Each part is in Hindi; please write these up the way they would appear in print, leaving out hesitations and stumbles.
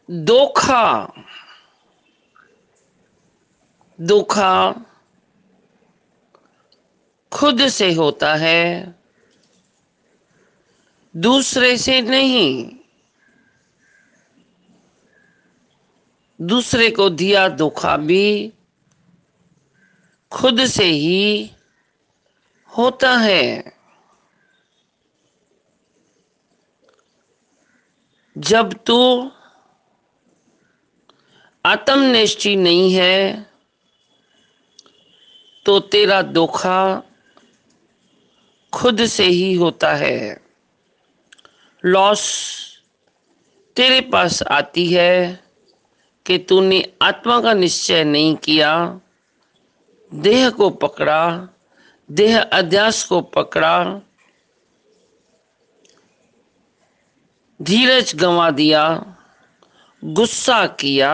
धोखा धोखा खुद से होता है, दूसरे से नहीं। दूसरे को दिया धोखा भी खुद से ही होता है। जब तू आत्मनिष्ठ नहीं है तो तेरा धोखा खुद से ही होता है। लॉस तेरे पास आती है कि तूने आत्मा का निश्चय नहीं किया, देह को पकड़ा, देह अध्यास को पकड़ा, धीरज गंवा दिया, गुस्सा किया,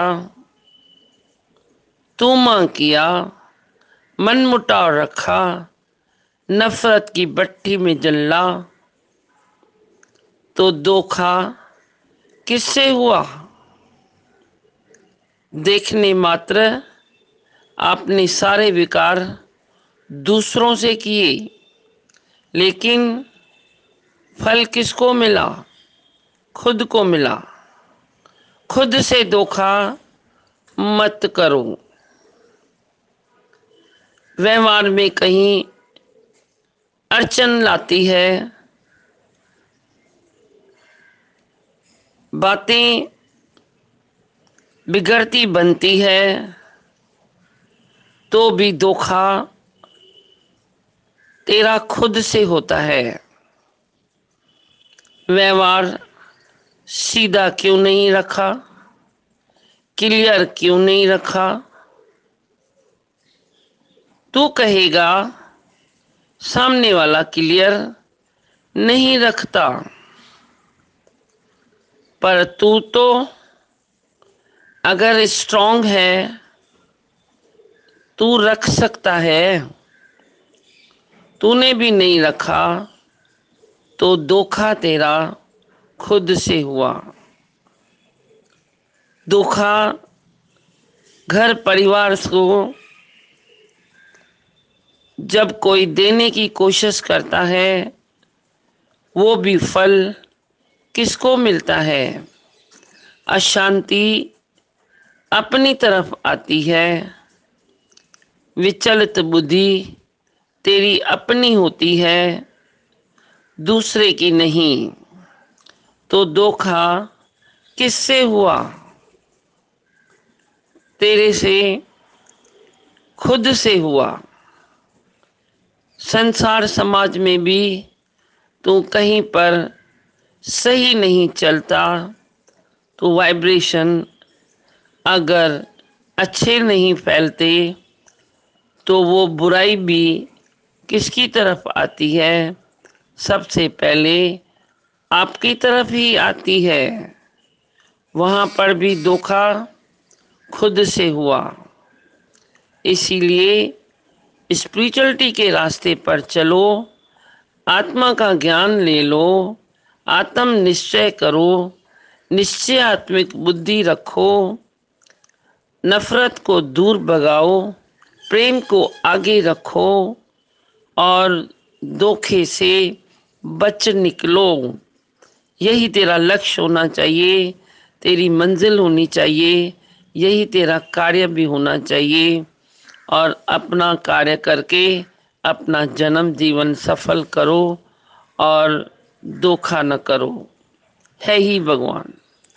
तूमा किया, मनमुटाव रखा, नफरत की भट्टी में जला, तो धोखा किससे हुआ? देखने मात्र आपने सारे विकार दूसरों से किए, लेकिन फल किसको मिला? खुद को मिला। खुद से धोखा मत करो। व्यवहार में कहीं अड़चन लाती है, बातें बिगड़ती बनती है, तो भी धोखा तेरा खुद से होता है। व्यवहार सीधा क्यों नहीं रखा? क्लियर क्यों नहीं रखा? तू कहेगा सामने वाला क्लियर नहीं रखता, पर तू तो अगर स्ट्रांग है तू रख सकता है। तूने भी नहीं रखा तो धोखा तेरा खुद से हुआ। धोखा घर परिवार को जब कोई देने की कोशिश करता है, वो भी फल किसको मिलता है? अशांति अपनी तरफ आती है। विचलित बुद्धि तेरी अपनी होती है, दूसरे की नहीं। तो धोखा किससे हुआ? तेरे से खुद से हुआ। संसार समाज में भी तू कहीं पर सही नहीं चलता, तो वाइब्रेशन अगर अच्छे नहीं फैलते तो वो बुराई भी किसकी तरफ आती है? सबसे पहले आपकी तरफ ही आती है। वहाँ पर भी धोखा खुद से हुआ। इसीलिए स्पिरिचुअलिटी के रास्ते पर चलो, आत्मा का ज्ञान ले लो, आत्म निश्चय करो, निश्चयात्मिक बुद्धि रखो, नफरत को दूर भगाओ, प्रेम को आगे रखो और धोखे से बच निकलो। यही तेरा लक्ष्य होना चाहिए, तेरी मंजिल होनी चाहिए, यही तेरा कार्य भी होना चाहिए। और अपना कार्य करके अपना जन्म जीवन सफल करो और धोखा न करो। है ही भगवान।